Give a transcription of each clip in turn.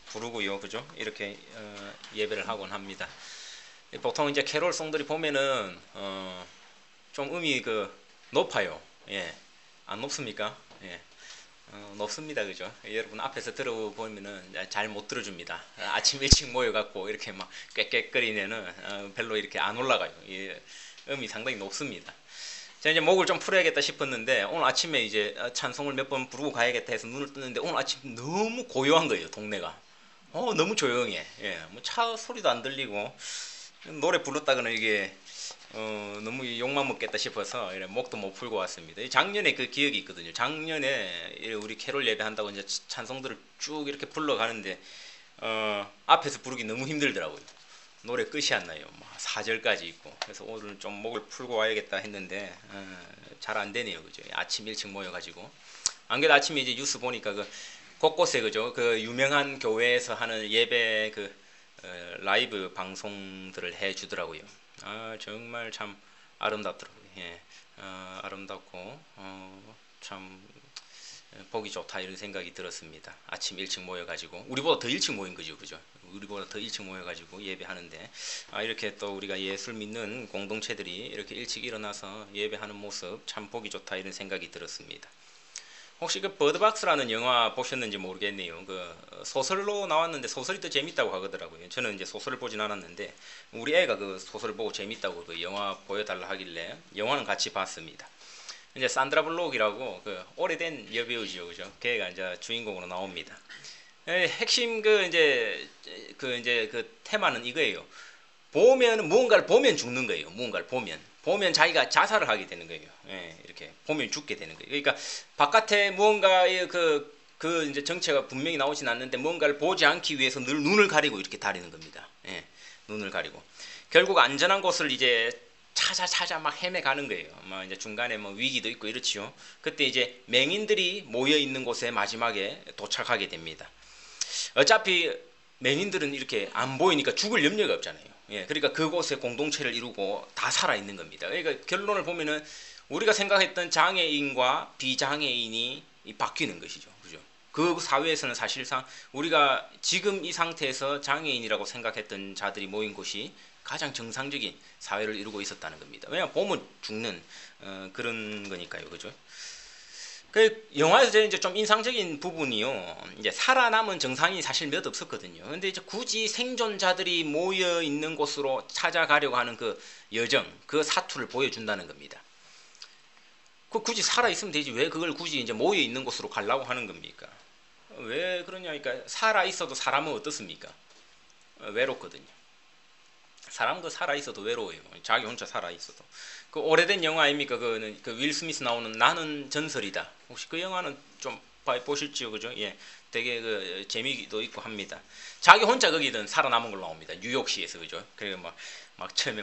부르고요, 그죠? 이렇게 예배를 하곤 합니다. 보통 이제 캐롤송들이 보면은 좀 음이 높아요. 예, 안 높습니까? 예, 높습니다, 그죠? 여러분 앞에서 들어보면은 잘 못 들어줍니다. 아침 일찍 모여갖고 이렇게 막 꽥꽥거리면은 별로 이렇게 안 올라가요. 예, 음이 상당히 높습니다. 제가 이제 목을 좀 풀어야겠다 싶었는데 오늘 아침에 이제 찬송을 몇 번 부르고 가야겠다 해서 눈을 뜨는데 오늘 아침 너무 고요한 거예요, 동네가. 너무 조용해. 예, 뭐 차 소리도 안 들리고 노래 불렀다가는 이게 너무 욕만 먹겠다 싶어서 이래 목도 못 풀고 왔습니다. 작년에 그 기억이 있거든요. 작년에 우리 캐롤 예배한다고 이제 찬송들을 쭉 이렇게 불러가는데 앞에서 부르기 너무 힘들더라고요. 노래 끝이 안 나요. 4절까지 있고. 그래서 오늘 좀 목을 풀고 와야겠다 했는데 잘 안 되네요. 그죠? 아침 일찍 모여가지고. 안 그래도 아침에 이제 뉴스 보니까 곳곳에 그죠? 그 유명한 교회에서 하는 예배 라이브 방송들을 해 주더라고요. 정말 참 아름답더라고요. 예. 아름답고 참 보기 좋다 이런 생각이 들었습니다. 아침 일찍 모여가지고 우리보다 더 일찍 모인 거죠, 그죠? 우리보다 더 일찍 모여가지고 예배하는데 이렇게 또 우리가 예술 믿는 공동체들이 이렇게 일찍 일어나서 예배하는 모습 참 보기 좋다 이런 생각이 들었습니다. 혹시 버드박스라는 영화 보셨는지 모르겠네요. 소설로 나왔는데 소설이 더 재밌다고 하더라고요. 저는 이제 소설을 보진 않았는데 우리 애가 그 소설을 보고 재밌다고 영화 보여달라 하길래 영화는 같이 봤습니다. 이제 산드라 블록이라고 오래된 여배우죠, 그죠? 걔가 이제 주인공으로 나옵니다. 핵심 그 테마는 이거예요. 무언가를 보면 죽는 거예요. 무언가를 보면 자기가 자살을 하게 되는 거예요. 예, 이렇게 보면 죽게 되는 거예요. 그러니까 바깥에 무언가의 이제 정체가 분명히 나오진 않는데 무언가를 보지 않기 위해서 늘 눈을 가리고 이렇게 다니는 겁니다. 예, 눈을 가리고 결국 안전한 곳을 이제 찾아 막 헤매가는 거예요. 이제 중간에 위기도 있고 이렇지요. 그때 이제 맹인들이 모여 있는 곳에 마지막에 도착하게 됩니다. 어차피 맹인들은 이렇게 안 보이니까 죽을 염려가 없잖아요. 예, 그러니까 그곳에 공동체를 이루고 다 살아 있는 겁니다. 그러니까 결론을 보면은 우리가 생각했던 장애인과 비장애인이 바뀌는 것이죠. 그죠? 그 사회에서는 사실상 우리가 지금 이 상태에서 장애인이라고 생각했던 자들이 모인 곳이 가장 정상적인 사회를 이루고 있었다는 겁니다. 왜냐하면 보면 죽는 그런 거니까요, 그죠? 그 영화에서 이제 좀 인상적인 부분이요. 이제 살아남은 정상인이 사실 몇 없었거든요. 근데 이제 굳이 생존자들이 모여 있는 곳으로 찾아가려고 하는 그 여정, 그 사투를 보여준다는 겁니다. 굳이 살아 있으면 되지 왜 그걸 굳이 이제 모여 있는 곳으로 가려고 하는 겁니까? 왜 그러냐니까 살아 있어도 사람은 어떻습니까? 외롭거든요. 사람 살아 있어도 외로워요. 자기 혼자 살아 있어도. 오래된 영화 아닙니까? 윌 스미스 나오는 나는 전설이다. 혹시 그 영화는 좀 보실지요, 그죠? 예, 되게 재미도 있고 합니다. 자기 혼자 거기든 살아남은 걸로 나옵니다. 뉴욕시에서, 그죠? 그리고 막 처음에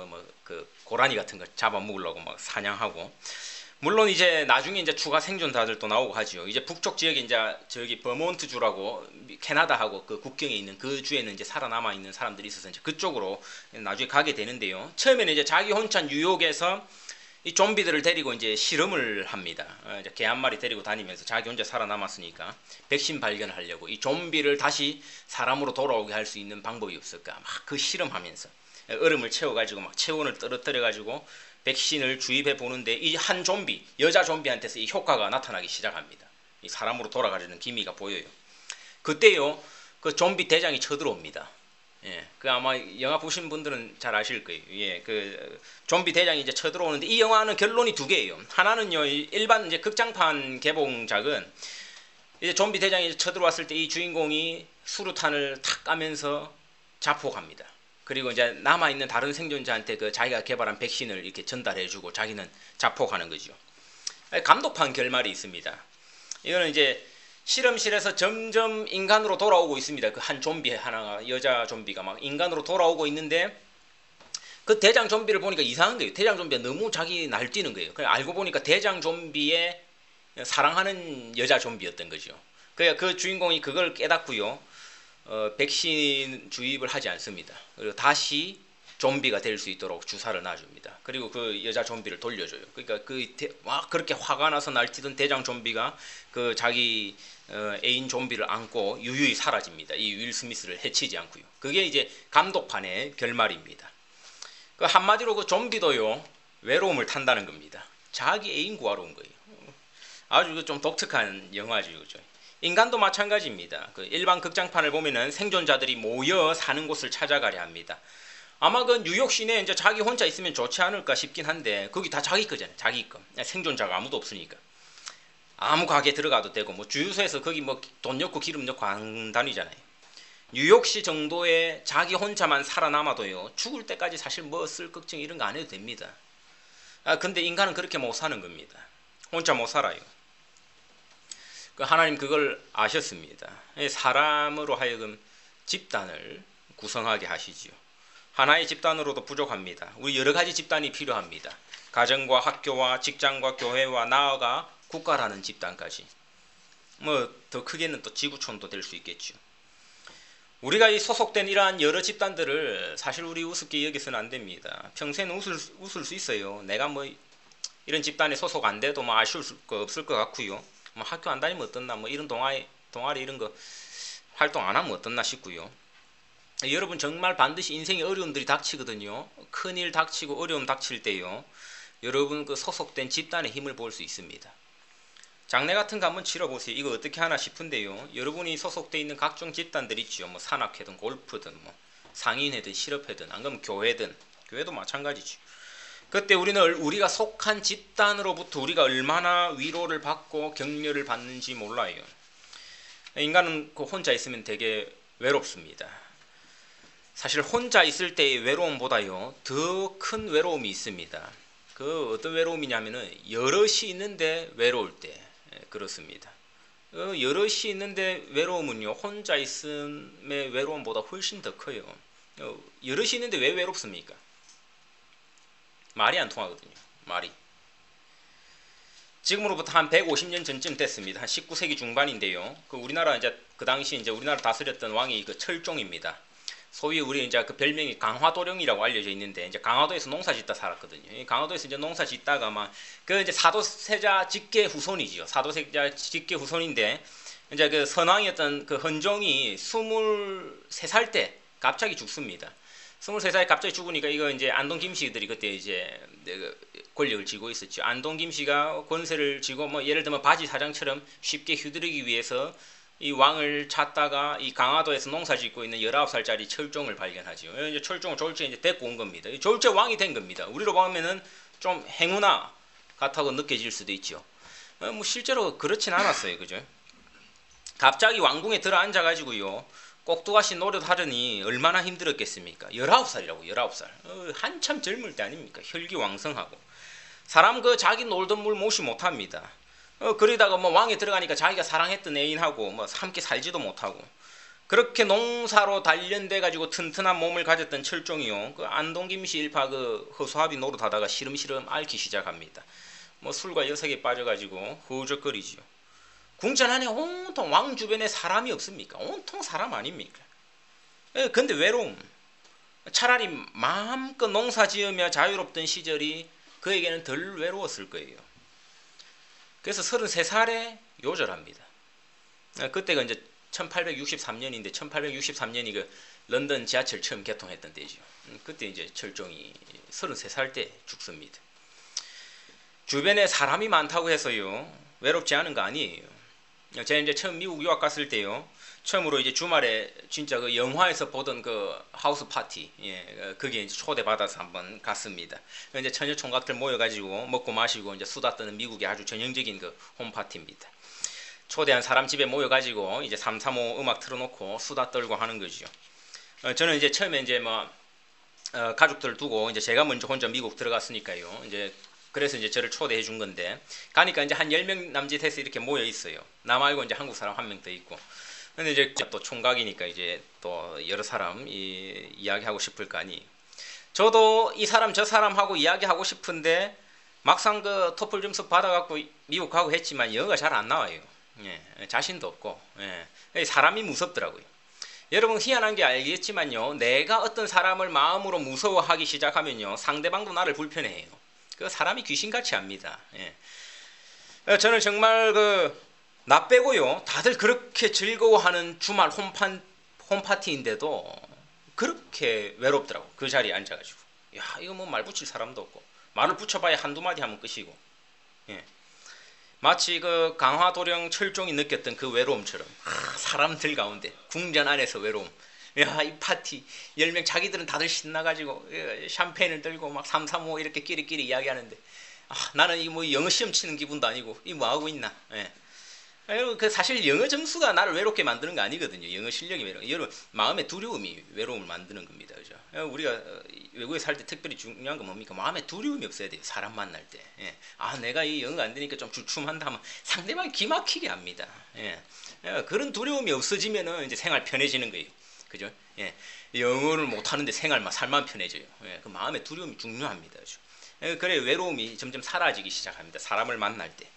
고라니 같은 거 잡아 먹으려고 막 사냥하고. 물론 이제 나중에 이제 추가 생존자들도 나오고 하지요. 이제 북쪽 지역에 이제 저기 버몬트 주라고 캐나다하고 그 국경에 있는 그 주에는 이제 살아남아 있는 사람들이 있어서 이제 그쪽으로 나중에 가게 되는데요. 처음에는 이제 자기 혼자 뉴욕에서 이 좀비들을 데리고 이제 실험을 합니다. 이제 개 한 마리 데리고 다니면서 자기 혼자 살아남았으니까 백신 발견을 하려고 이 좀비를 다시 사람으로 돌아오게 할 수 있는 방법이 없을까 막 그 실험하면서 얼음을 채워가지고 막 체온을 떨어뜨려가지고 백신을 주입해 보는데 이 한 좀비, 여자 좀비한테서 이 효과가 나타나기 시작합니다. 이 사람으로 돌아가려는 기미가 보여요. 그때요, 그 좀비 대장이 쳐들어옵니다. 예, 아마 영화 보신 분들은 잘 아실 거예요. 예, 좀비 대장이 이제 쳐들어오는데 이 영화는 결론이 두 개예요. 하나는요, 일반 이제 극장판 개봉작은 이제 좀비 대장이 쳐들어왔을 때 이 주인공이 수류탄을 탁 까면서 자폭합니다. 그리고 이제 남아있는 다른 생존자한테 자기가 개발한 백신을 이렇게 전달해주고 자기는 자폭하는 거죠. 감독판 결말이 있습니다. 이거는 이제 실험실에서 점점 인간으로 돌아오고 있습니다. 그 한 좀비 하나가 여자 좀비가 막 인간으로 돌아오고 있는데 그 대장 좀비를 보니까 이상한 거예요. 대장 좀비가 너무 자기 날뛰는 거예요. 그냥 알고 보니까 대장 좀비의 사랑하는 여자 좀비였던 거죠. 그 주인공이 그걸 깨닫고요. 백신 주입을 하지 않습니다. 그리고 다시 좀비가 될 수 있도록 주사를 놔줍니다. 그리고 그 여자 좀비를 돌려줘요. 그러니까 막 그렇게 화가 나서 날뛰던 대장 좀비가 그 자기 애인 좀비를 안고 유유히 사라집니다. 이 윌 스미스를 해치지 않고요. 그게 이제 감독판의 결말입니다. 그 한마디로 그 좀비도요 외로움을 탄다는 겁니다. 자기 애인 구하러 온 거예요. 아주 좀 독특한 영화죠, 그죠? 인간도 마찬가지입니다. 그 일반 극장판을 보면은 생존자들이 모여 사는 곳을 찾아가려 합니다. 아마 그 뉴욕 시내에 이제 자기 혼자 있으면 좋지 않을까 싶긴 한데 거기 다 자기 거잖아요. 자기 거. 생존자가 아무도 없으니까. 아무 가게 들어가도 되고 뭐 주유소에서 거기 뭐 돈 넣고 기름 넣고 안 다니잖아요. 뉴욕시 정도에 자기 혼자만 살아남아도요. 죽을 때까지 사실 뭐 쓸 걱정 이런 거 안 해도 됩니다. 근데 인간은 그렇게 못 사는 겁니다. 혼자 못 살아요. 하나님 그걸 아셨습니다. 사람으로 하여금 집단을 구성하게 하시지요. 하나의 집단으로도 부족합니다. 우리 여러 가지 집단이 필요합니다. 가정과 학교와 직장과 교회와 나아가 국가라는 집단까지. 뭐 더 크게는 또 지구촌도 될 수 있겠죠. 우리가 이 소속된 이러한 여러 집단들을 사실 우리 우습게 여기서는 안 됩니다. 평소에는 웃을 수 있어요. 내가 뭐 이런 집단에 소속 안 돼도 뭐 아쉬울 거 없을 것 같고요. 뭐 학교 안 다니면 어떻나 뭐 이런 동아리 이런 거 활동 안 하면 어떻나 싶고요. 여러분 정말 반드시 인생에 어려움들이 닥치거든요. 큰일 닥치고 어려움 닥칠 때요. 여러분 그 소속된 집단의 힘을 볼 수 있습니다. 장례 같은 거 한번 치러보세요. 이거 어떻게 하나 싶은데요. 여러분이 소속돼 있는 각종 집단들 있죠. 뭐 산악회든 골프든 뭐 상인회든 실업회든 안 그러면 교회도 마찬가지죠. 그때 우리가 속한 집단으로부터 우리가 얼마나 위로를 받고 격려를 받는지 몰라요. 인간은 그 혼자 있으면 되게 외롭습니다. 사실 혼자 있을 때의 외로움보다요 더 큰 외로움이 있습니다. 그 어떤 외로움이냐면은 여럿이 있는데 외로울 때 그렇습니다. 여럿이 있는데 외로움은요 혼자 있음의 외로움보다 훨씬 더 커요. 여럿이 있는데 왜 외롭습니까? 말이 안 통하거든요. 말이. 지금으로부터 한 150년 전쯤 됐습니다. 한 19세기 중반인데요. 그 우리나라 이제 그 당시 이제 우리나라 다스렸던 왕이 그 철종입니다. 소위 우리 이제 그 별명이 강화도령이라고 알려져 있는데 이제 강화도에서 농사짓다 살았거든요. 강화도에서 이제 농사짓다가 막 그 이제 사도세자 직계 후손이지요. 사도세자 직계 후손인데 이제 그 선왕이었던 그 헌종이 23살 때 갑자기 죽습니다. 23살에 갑자기 죽으니까 이거 이제 안동 김씨들이 그때 이제 권력을 쥐고 있었죠. 안동 김씨가 권세를 쥐고 뭐 예를 들면 바지 사장처럼 쉽게 휘두르기 위해서 이 왕을 찾다가 이 강화도에서 농사 짓고 있는 19살짜리 철종을 발견하죠. 이제 철종을 졸지에 이제 데리고 온 겁니다. 졸지 왕이 된 겁니다. 우리로 보면은 좀 행운아 같다고 느껴질 수도 있죠. 뭐 실제로 그렇진 않았어요. 그죠? 갑자기 왕궁에 들어 앉아가지고요. 꼭두가시 노릇하더니 얼마나 힘들었겠습니까? 19살이라고 19살. 한참 젊을 때 아닙니까? 혈기왕성하고. 사람 그 자기 놀던 물 무시 못합니다. 그러다가 뭐 왕에 들어가니까 자기가 사랑했던 애인하고 뭐 함께 살지도 못하고 그렇게 농사로 단련돼 가지고 튼튼한 몸을 가졌던 철종이요. 그 안동김씨 일파 그 허수아비 노릇하다가 시름시름 앓기 시작합니다. 뭐 술과 여색에 빠져가지고 허우적거리지요. 궁전 안에 온통 왕 주변에 사람이 없습니까? 온통 사람 아닙니까? 근데 외로움. 차라리 마음껏 농사 지으며 자유롭던 시절이 그에게는 덜 외로웠을 거예요. 그래서 33살에 요절합니다. 그때가 이제 1863년인데 1863년이 그 런던 지하철 처음 개통했던 때죠. 그때 이제 철종이 33살 때 죽습니다. 주변에 사람이 많다고 해서요 외롭지 않은 거 아니에요. 제가 이제 처음 미국 유학 갔을 때요. 처음으로 이제 주말에 진짜 그 영화에서 보던 그 하우스 파티, 거기에 이제 초대받아서 한번 갔습니다. 이제 처녀 총각들 모여가지고 먹고 마시고 이제 수다 떠는 미국의 아주 전형적인 그 홈파티입니다. 초대한 사람 집에 모여가지고 이제 335 음악 틀어놓고 수다 떨고 하는 거죠. 저는 이제 처음에 이제 뭐 가족들을 두고 이제 제가 먼저 혼자 미국 들어갔으니까요. 이제 그래서 이제 저를 초대해 준 건데 가니까 이제 한 10명 남짓해서 이렇게 모여 있어요. 나 말고 이제 한국 사람 한 명 더 있고. 근데 이제 또 총각이니까 이제 또 여러 사람 이야기하고 싶을 거 아니. 저도 이 사람 저 사람하고 이야기하고 싶은데 막상 그 토플 점수 받아갖고 미국 가고 했지만 영어가 잘 안 나와요. 자신도 없고 사람이 무섭더라고요. 여러분 희한한 게 알겠지만요. 내가 어떤 사람을 마음으로 무서워하기 시작하면요. 상대방도 나를 불편해해요. 그 사람이 귀신같이 합니다. 예. 저는 정말 나 빼고요. 다들 그렇게 즐거워하는 주말 홈파티인데도 그렇게 외롭더라고. 그 자리에 앉아가지고. 야, 이거 뭐 말 붙일 사람도 없고. 말을 붙여봐야 한두 마디 하면 끝이고. 예. 마치 강화도령 철종이 느꼈던 그 외로움처럼 사람들 가운데 궁전 안에서 외로움. 야, 이 파티 10명 자기들은 다들 신나가지고 샴페인을 들고 막 삼삼오오 이렇게 끼리끼리 이야기하는데 나는 이 뭐 영어 시험 치는 기분도 아니고 이 뭐 하고 있나. 예. 사실 영어 점수가 나를 외롭게 만드는 거 아니거든요. 영어 실력이 외로워. 여러분 마음의 두려움이 외로움을 만드는 겁니다. 그죠? 우리가 외국에 살 때 특별히 중요한 건 뭡니까? 마음의 두려움이 없어야 돼요. 사람 만날 때. 예. 내가 이 영어가 안 되니까 좀 주춤한다 하면 상대방이 기막히게 합니다. 예. 그런 두려움이 없어지면은 이제 생활 편해지는 거예요. 그죠? 예. 영어를 못 하는데 살만 편해져요. 예. 그 마음의 두려움이 중요합니다. 그죠? 그래 외로움이 점점 사라지기 시작합니다. 사람을 만날 때.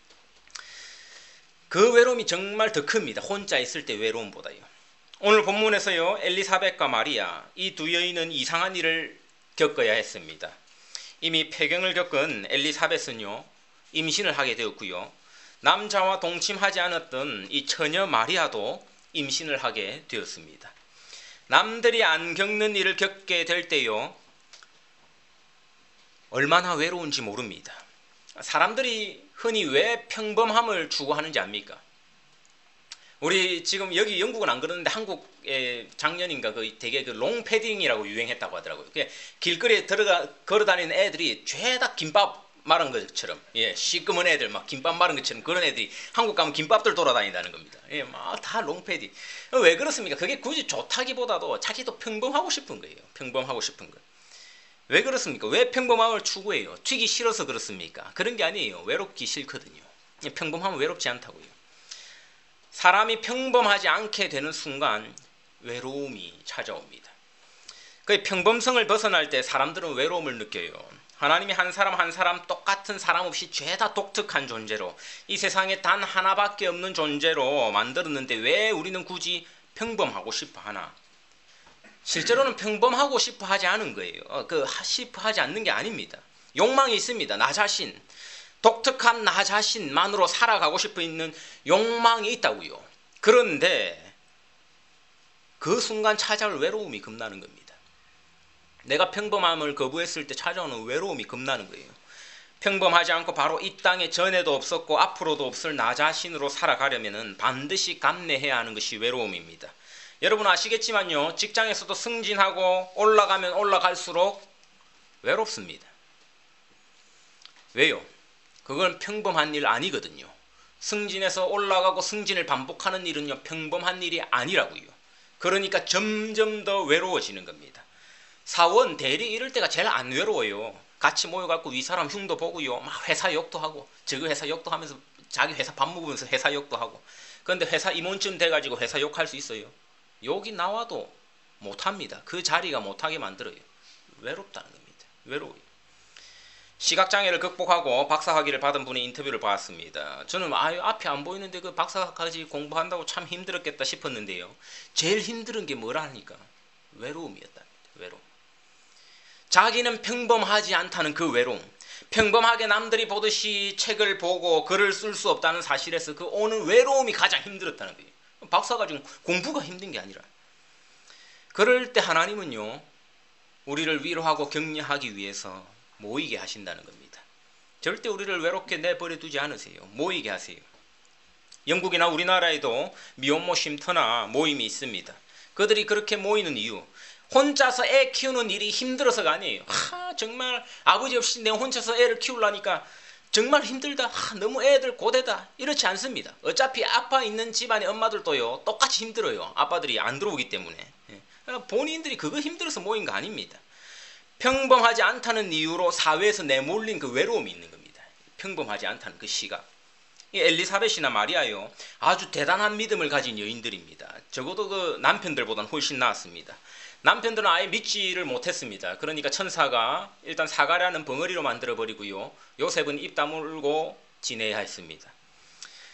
그 외로움이 정말 더 큽니다. 혼자 있을 때 외로움보다요. 오늘 본문에서요. 엘리사벳과 마리아 이 두 여인은 이상한 일을 겪어야 했습니다. 이미 폐경을 겪은 엘리사벳은요. 임신을 하게 되었고요. 남자와 동침하지 않았던 이 처녀 마리아도 임신을 하게 되었습니다. 남들이 안 겪는 일을 겪게 될 때요. 얼마나 외로운지 모릅니다. 사람들이 흔히 왜 평범함을 추구하는지 압니까? 우리 지금 여기 영국은 안 그러는데 한국에 작년인가 되게 롱패딩이라고 유행했다고 하더라고요. 길거리에 걸어다니는 애들이 죄다 김밥 마른 것처럼, 시꺼먼 애들 막 김밥 마른 것처럼 그런 애들이 한국 가면 김밥들 돌아다닌다는 겁니다. 막 다 롱패딩. 왜 그렇습니까? 그게 굳이 좋다기보다도 자기도 평범하고 싶은 거예요. 평범하고 싶은 거. 왜 그렇습니까? 왜 평범함을 추구해요? 튀기 싫어서 그렇습니까? 그런 게 아니에요. 외롭기 싫거든요. 평범하면 외롭지 않다고요. 사람이 평범하지 않게 되는 순간 외로움이 찾아옵니다. 그 평범성을 벗어날 때 사람들은 외로움을 느껴요. 하나님이 한 사람 한 사람 똑같은 사람 없이 죄다 독특한 존재로 이 세상에 단 하나밖에 없는 존재로 만들었는데 왜 우리는 굳이 평범하고 싶어 하나? 실제로는 평범하고 싶어 하지 않은 거예요. 싶어 하지 않는 게 아닙니다. 욕망이 있습니다. 나 자신, 독특한 나 자신만으로 살아가고 싶어 있는 욕망이 있다고요. 그런데 그 순간 찾아올 외로움이 겁나는 겁니다. 내가 평범함을 거부했을 때 찾아오는 외로움이 겁나는 거예요. 평범하지 않고 바로 이 땅에 전에도 없었고 앞으로도 없을 나 자신으로 살아가려면 반드시 감내해야 하는 것이 외로움입니다. 여러분 아시겠지만요. 직장에서도 승진하고 올라가면 올라갈수록 외롭습니다. 왜요? 그건 평범한 일 아니거든요. 승진해서 올라가고 승진을 반복하는 일은요. 평범한 일이 아니라고요. 그러니까 점점 더 외로워지는 겁니다. 사원, 대리 이럴 때가 제일 안 외로워요. 같이 모여갖고 위 사람 흉도 보고요. 막 회사 욕도 하고 저거 회사 욕도 하면서 자기 회사 밥 먹으면서 회사 욕도 하고. 그런데 회사 임원쯤 돼가지고 회사 욕할 수 있어요? 욕이 나와도 못합니다. 그 자리가 못하게 만들어요. 외롭다는 겁니다. 외로워요. 시각장애를 극복하고 박사학위를 받은 분의 인터뷰를 봤습니다. 저는 앞에 안 보이는데 그 박사까지 공부한다고 참 힘들었겠다 싶었는데요. 제일 힘든 게 뭐라니까? 외로움이었답니다. 외로움. 자기는 평범하지 않다는 그 외로움. 평범하게 남들이 보듯이 책을 보고 글을 쓸 수 없다는 사실에서 그 오는 외로움이 가장 힘들었다는 거예요. 박사가 지금 공부가 힘든 게 아니라. 그럴 때 하나님은요. 우리를 위로하고 격려하기 위해서 모이게 하신다는 겁니다. 절대 우리를 외롭게 내버려 두지 않으세요. 모이게 하세요. 영국이나 우리나라에도 미혼모 쉼터나 모임이 있습니다. 그들이 그렇게 모이는 이유. 혼자서 애 키우는 일이 힘들어서가 아니에요. 정말 아버지 없이 내가 혼자서 애를 키우려니까 정말 힘들다. 너무 애들 고되다. 이렇지 않습니다. 어차피 아빠 있는 집안의 엄마들도요. 똑같이 힘들어요. 아빠들이 안 들어오기 때문에. 본인들이 그거 힘들어서 모인 거 아닙니다. 평범하지 않다는 이유로 사회에서 내몰린 그 외로움이 있는 겁니다. 평범하지 않다는 그 시각. 이 엘리사벳이나 마리아요. 아주 대단한 믿음을 가진 여인들입니다. 적어도 그 남편들보다는 훨씬 나았습니다. 남편들은 아예 믿지를 못했습니다. 그러니까 천사가 일단 사가라는 벙어리로 만들어버리고요. 요셉은 입 다물고 지내야 했습니다.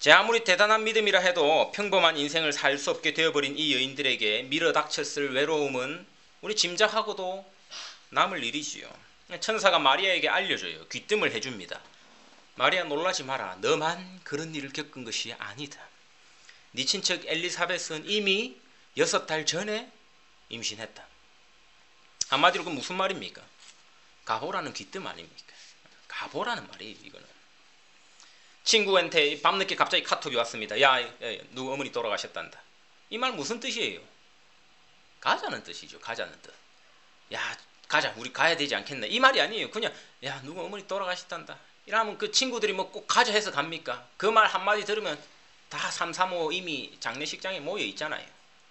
제 아무리 대단한 믿음이라 해도 평범한 인생을 살 수 없게 되어버린 이 여인들에게 밀어닥쳤을 외로움은 우리 짐작하고도 남을 일이지요. 천사가 마리아에게 알려줘요. 귀뜸을 해줍니다. 마리아 놀라지 마라. 너만 그런 일을 겪은 것이 아니다. 네 친척 엘리사벳은 이미 6달 전에 임신했다. 한마디로 그 무슨 말입니까? 가보라는 귀뜸 아닙니까? 가보라는 말이에요. 이거는. 친구한테 밤늦게 갑자기 카톡이 왔습니다. 야, 누구 어머니 돌아가셨단다. 이 말 무슨 뜻이에요? 가자는 뜻이죠. 가자는 뜻. 야, 가자. 우리 가야 되지 않겠나? 이 말이 아니에요. 그냥 야, 누구 어머니 돌아가셨단다. 이러면 그 친구들이 뭐 꼭 가자 해서 갑니까? 그 말 한마디 들으면 다 335 이미 장례식장에 모여 있잖아요.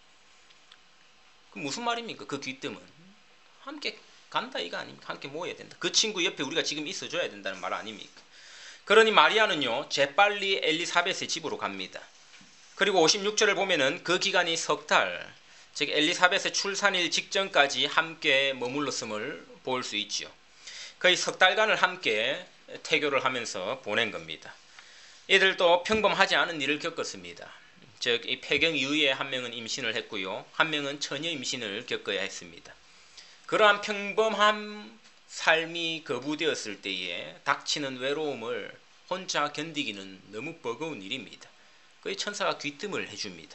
그 무슨 말입니까? 그 귀뜸은 함께 간다 이거 아닙니까? 함께 모여야 된다. 그 친구 옆에 우리가 지금 있어줘야 된다는 말 아닙니까? 그러니 마리아는요 재빨리 엘리사벳의 집으로 갑니다. 그리고 56절을 보면은 그 기간이 석 달, 즉 엘리사벳의 출산일 직전까지 함께 머물렀음을 볼 수 있지요. 거의 석 달간을 함께 태교를 하면서 보낸 겁니다. 이들도 평범하지 않은 일을 겪었습니다. 즉 이 폐경 이후에 한 명은 임신을 했고요, 한 명은 처녀 임신을 겪어야 했습니다. 그러한 평범한 삶이 거부되었을 때에 닥치는 외로움을 혼자 견디기는 너무 버거운 일입니다. 그의 천사가 귀뜸을 해줍니다.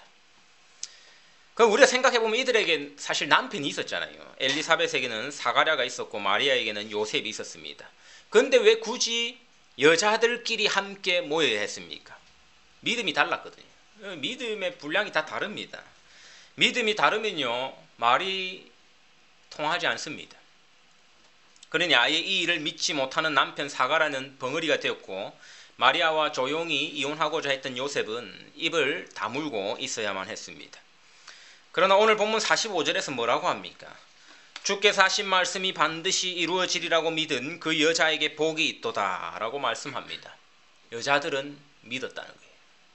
그럼 우리가 생각해보면 이들에게 사실 남편이 있었잖아요. 엘리사벳에게는 사가랴가 있었고 마리아에게는 요셉이 있었습니다. 그런데 왜 굳이 여자들끼리 함께 모여야 했습니까? 믿음이 달랐거든요. 믿음의 분량이 다 다릅니다. 믿음이 다르면요 말이 통하지 않습니다. 그러니 아예 이 일을 믿지 못하는 남편 사가랴는 벙어리가 되었고, 마리아와 조용히 이혼하고자 했던 요셉은 입을 다물고 있어야만 했습니다. 그러나 오늘 본문 45절에서 뭐라고 합니까? 주께서 하신 말씀이 반드시 이루어지리라고 믿은 그 여자에게 복이 있도다 라고 말씀합니다. 여자들은 믿었다는 거예요.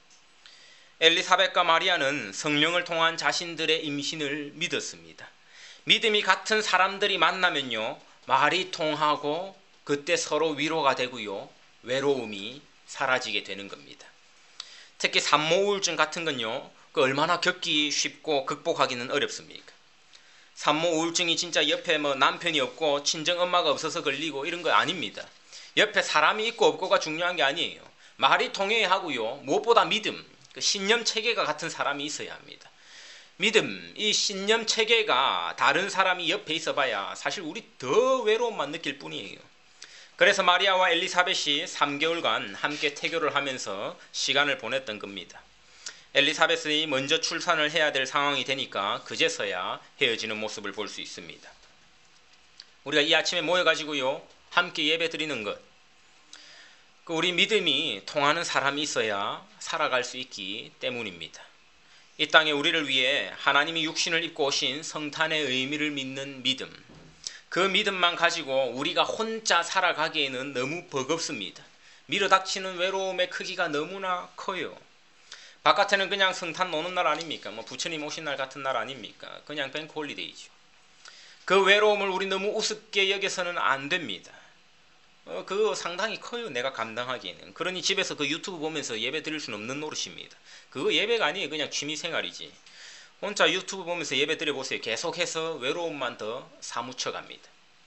엘리사벳과 마리아는 성령을 통한 자신들의 임신을 믿었습니다. 믿음이 같은 사람들이 만나면요 말이 통하고 그때 서로 위로가 되고요 외로움이 사라지게 되는 겁니다. 특히 산모 우울증 같은 건요 그 얼마나 겪기 쉽고 극복하기는 어렵습니까? 산모 우울증이 진짜 옆에 뭐 남편이 없고 친정 엄마가 없어서 걸리고 이런 거 아닙니다. 옆에 사람이 있고 없고가 중요한 게 아니에요. 말이 통해야 하고요 무엇보다 믿음, 그 신념 체계가 같은 사람이 있어야 합니다. 믿음, 이 신념 체계가 다른 사람이 옆에 있어봐야 사실 우리 더 외로움만 느낄 뿐이에요. 그래서 마리아와 엘리사벳이 3개월간 함께 태교를 하면서 시간을 보냈던 겁니다. 엘리사벳이 먼저 출산을 해야 될 상황이 되니까 그제서야 헤어지는 모습을 볼 수 있습니다. 우리가 이 아침에 모여가지고요 함께 예배 드리는 것, 우리 믿음이 통하는 사람이 있어야 살아갈 수 있기 때문입니다. 이 땅에 우리를 위해 하나님이 육신을 입고 오신 성탄의 의미를 믿는 믿음, 그 믿음만 가지고 우리가 혼자 살아가기에는 너무 버겁습니다. 밀어닥치는 외로움의 크기가 너무나 커요. 바깥에는 그냥 성탄 노는 날 아닙니까? 뭐 부처님 오신 날 같은 날 아닙니까? 그냥 뱅크 홀리데이죠. 그 외로움을 우리 너무 우습게 여겨서는 안 됩니다. 그거 상당히 커요. 내가 감당하기에는. 그러니 집에서 그 유튜브 보면서 예배 드릴 수는 없는 노릇입니다. 그거 예배가 아니에요. 그냥 취미생활이지. 혼자 유튜브 보면서 예배 드려보세요. 계속해서 외로움만 더 사무쳐갑니다.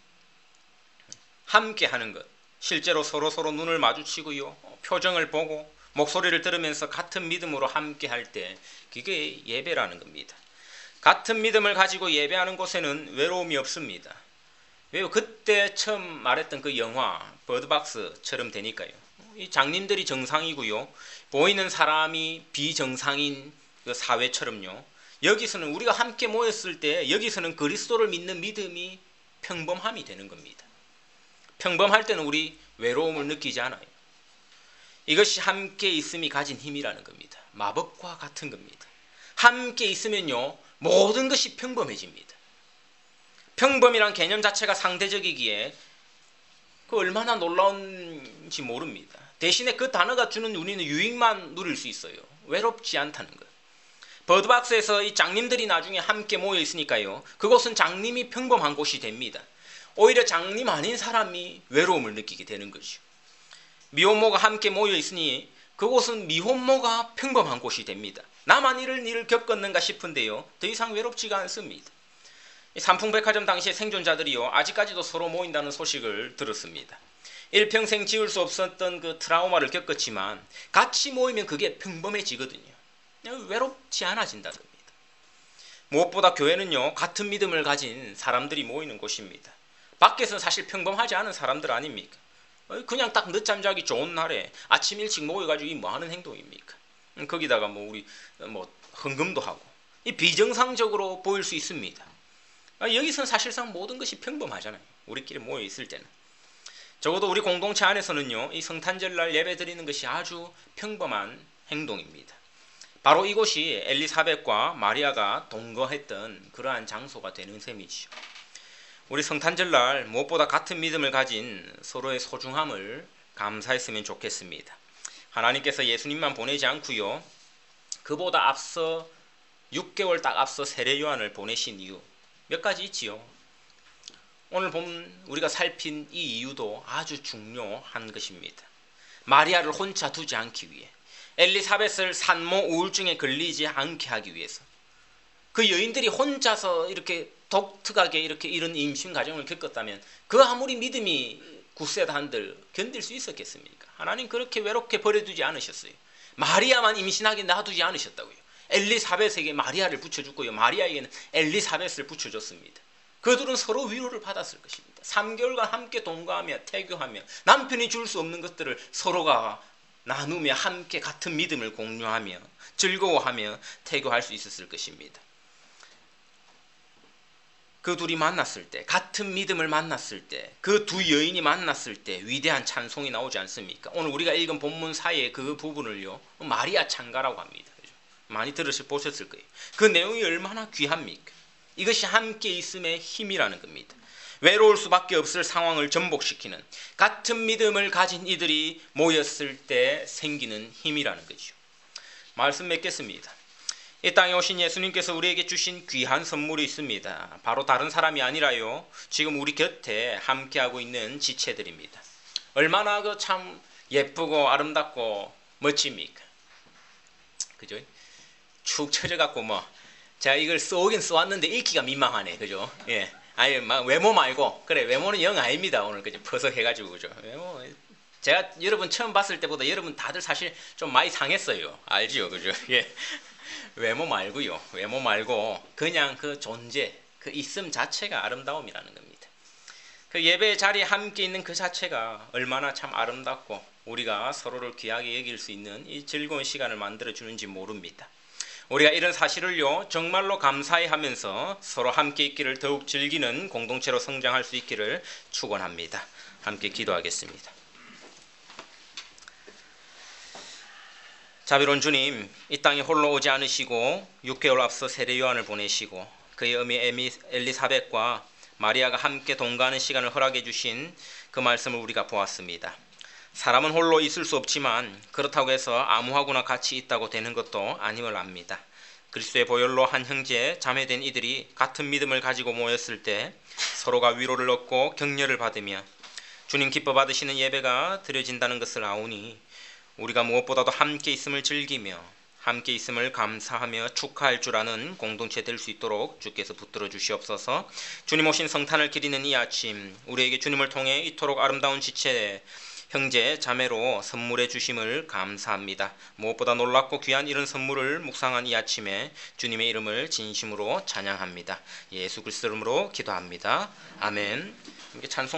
함께 하는 것, 실제로 서로 눈을 마주치고요 표정을 보고 목소리를 들으면서 같은 믿음으로 함께 할 때 그게 예배라는 겁니다. 같은 믿음을 가지고 예배하는 곳에는 외로움이 없습니다. 왜요? 그때 처음 말했던 그 영화 버드박스처럼 되니까요. 이 장님들이 정상이고요 보이는 사람이 비정상인 그 사회처럼요 여기서는 우리가 함께 모였을 때 여기서는 그리스도를 믿는 믿음이 평범함이 되는 겁니다. 평범할 때는 우리 외로움을 느끼지 않아요. 이것이 함께 있음이 가진 힘이라는 겁니다. 마법과 같은 겁니다. 함께 있으면요 모든 것이 평범해집니다. 평범이란 개념 자체가 상대적이기에 그 얼마나 놀라운지 모릅니다. 대신에 그 단어가 주는 우리는 유익만 누릴 수 있어요. 외롭지 않다는 것. 버드박스에서 이 장님들이 나중에 함께 모여 있으니까요 그곳은 장님이 평범한 곳이 됩니다. 오히려 장님 아닌 사람이 외로움을 느끼게 되는 거죠. 미혼모가 함께 모여 있으니 그곳은 미혼모가 평범한 곳이 됩니다. 나만 이런 일을 겪었는가 싶은데요, 더 이상 외롭지가 않습니다. 삼풍백화점 당시의 생존자들이요, 아직까지도 서로 모인다는 소식을 들었습니다. 일평생 지울 수 없었던 그 트라우마를 겪었지만 같이 모이면 그게 평범해지거든요. 외롭지 않아진다는 겁니다. 무엇보다 교회는요, 같은 믿음을 가진 사람들이 모이는 곳입니다. 밖에서는 사실 평범하지 않은 사람들 아닙니까? 그냥 딱 늦잠 자기 좋은 날에 아침 일찍 모여가지고 이 뭐 하는 행동입니까? 거기다가 우리 헌금도 하고, 이 비정상적으로 보일 수 있습니다. 여기서는 사실상 모든 것이 평범하잖아요. 우리끼리 모여 있을 때는. 적어도 우리 공동체 안에서는요, 이 성탄절날 예배 드리는 것이 아주 평범한 행동입니다. 바로 이곳이 엘리사벳과 마리아가 동거했던 그러한 장소가 되는 셈이죠. 우리 성탄절날 무엇보다 같은 믿음을 가진 서로의 소중함을 감사했으면 좋겠습니다. 하나님께서 예수님만 보내지 않고요, 그보다 앞서 6개월 딱 앞서 세례 요한을 보내신 이유 몇 가지 있지요. 오늘 본 우리가 살핀 이 이유도 아주 중요한 것입니다. 마리아를 혼자 두지 않기 위해, 엘리사벳을 산모 우울증에 걸리지 않게 하기 위해서, 그 여인들이 혼자서 이렇게 독특하게 이렇게 이런 임신 과정을 겪었다면 그 아무리 믿음이 굳세다 한들 견딜 수 있었겠습니까? 하나님 그렇게 외롭게 버려두지 않으셨어요. 마리아만 임신하게 놔두지 않으셨다고요. 엘리사벳에게 마리아를 붙여줬고요, 마리아에게는 엘리사벳을 붙여줬습니다. 그들은 서로 위로를 받았을 것입니다. 3개월간 함께 동거하며 태교하며 남편이 줄 수 없는 것들을 서로가 나누며 함께 같은 믿음을 공유하며 즐거워하며 태교할 수 있었을 것입니다. 그 둘이 만났을 때, 같은 믿음을 만났을 때, 그 두 여인이 만났을 때 위대한 찬송이 나오지 않습니까? 오늘 우리가 읽은 본문 사이의 그 부분을요, 마리아 찬가라고 합니다. 많이 보셨을 거예요. 그 내용이 얼마나 귀합니까? 이것이 함께 있음의 힘이라는 겁니다. 외로울 수밖에 없을 상황을 전복시키는 같은 믿음을 가진 이들이 모였을 때 생기는 힘이라는 거죠. 말씀 맺겠습니다. 이 땅에 오신 예수님께서 우리에게 주신 귀한 선물이 있습니다. 바로 다른 사람이 아니라요, 지금 우리 곁에 함께하고 있는 지체들입니다. 얼마나 그 참 예쁘고 아름답고 멋집니까? 그죠? 축 처져갖고 제가 이걸 써오긴 써왔는데 읽기가 민망하네, 그죠? 예. 아니, 외모 말고, 그래, 외모는 영 아닙니다. 오늘 그죠? 퍼석해가지고, 그죠? 외모, 제가 여러분 처음 봤을 때보다 여러분 다들 사실 좀 많이 상했어요. 알지요, 그죠? 예. 외모 말고요. 외모 말고, 그냥 그 존재, 그 있음 자체가 아름다움이라는 겁니다. 그 예배 자리에 함께 있는 그 자체가 얼마나 참 아름답고, 우리가 서로를 귀하게 여길 수 있는 이 즐거운 시간을 만들어주는지 모릅니다. 우리가 이런 사실을요, 정말로 감사해 하면서 서로 함께 있기를 더욱 즐기는 공동체로 성장할 수 있기를 축원합니다. 함께 기도하겠습니다. 자비로운 주님, 이 땅에 홀로 오지 않으시고 6개월 앞서 세례 요한을 보내시고 그의 어미 엘리사벳과 마리아가 함께 동거하는 시간을 허락해 주신 그 말씀을 우리가 보았습니다. 사람은 홀로 있을 수 없지만 그렇다고 해서 아무하고나 같이 있다고 되는 것도 아님을 압니다. 그리스도의 보혈로 한 형제 자매된 이들이 같은 믿음을 가지고 모였을 때 서로가 위로를 얻고 격려를 받으며 주님 기뻐 받으시는 예배가 드려진다는 것을 아오니 우리가 무엇보다도 함께 있음을 즐기며 함께 있음을 감사하며 축하할 줄 아는 공동체 될 수 있도록 주께서 붙들어 주시옵소서. 주님 오신 성탄을 기리는 이 아침, 우리에게 주님을 통해 이토록 아름다운 지체 형제 자매로 선물해 주심을 감사합니다. 무엇보다 놀랍고 귀한 이런 선물을 묵상한 이 아침에 주님의 이름을 진심으로 찬양합니다. 예수 그리스도 이름으로 기도합니다. 아멘. 찬송